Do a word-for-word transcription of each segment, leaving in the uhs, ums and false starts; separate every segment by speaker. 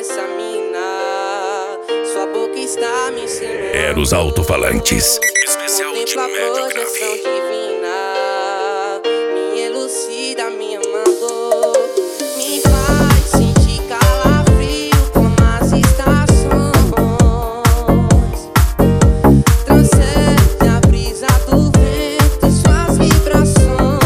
Speaker 1: essa mina, sua boca está me ensinando.
Speaker 2: Era os alto-falantes. Especial de
Speaker 1: Contempla a
Speaker 2: médio
Speaker 1: projeção
Speaker 2: grave.
Speaker 1: divina, me elucida, me amando, me faz sentir calafrio como as estações, transcende a brisa do vento e suas vibrações.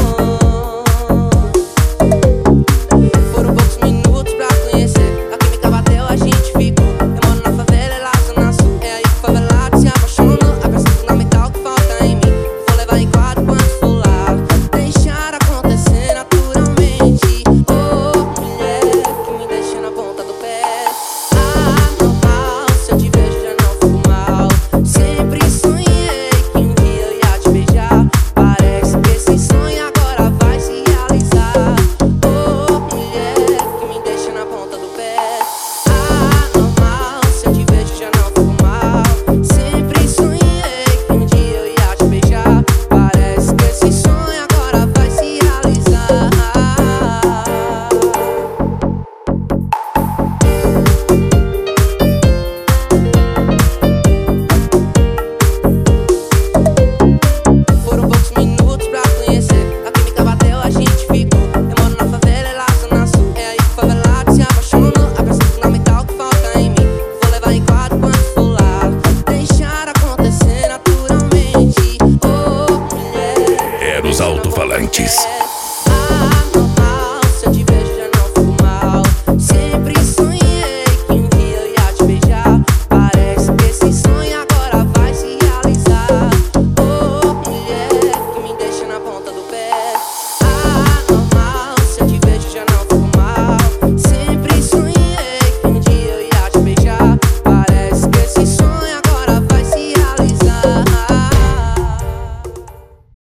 Speaker 1: Foram poucos minutos pra conhecer, a química bateu, a gente ficou. Eu moro na favela, ela zona sul, é aí que o favelado se apaixonou. A peça fundamental que falta em mim, vou levar em quadro quando for lá, deixar acontecer naturalmente. Oh, mulher que me deixa na ponta do pé. Anormal, se eu te vejo já não fico mal. Sempre sonhei que um dia eu ia te beijar. Parece que esse sonho agora vai se realizar. Oh, mulher que me deixa na ponta do pé. Anormal, se eu te vejo já não fico mal. Sempre sonhei que um dia eu ia te beijar. Parece que esse sonho agora vai se realizar. Foram poucos minutos pra conhecer, a química bateu, a gente ficou. Eu moro na favela, ela zona sul, é aí que o favelado se apaixonou. A peça fundamental que falta em mim, vou levar em quadro quando for lá, deixar acontecer naturalmente. Oh, mulher,
Speaker 2: Era os alto-falantes.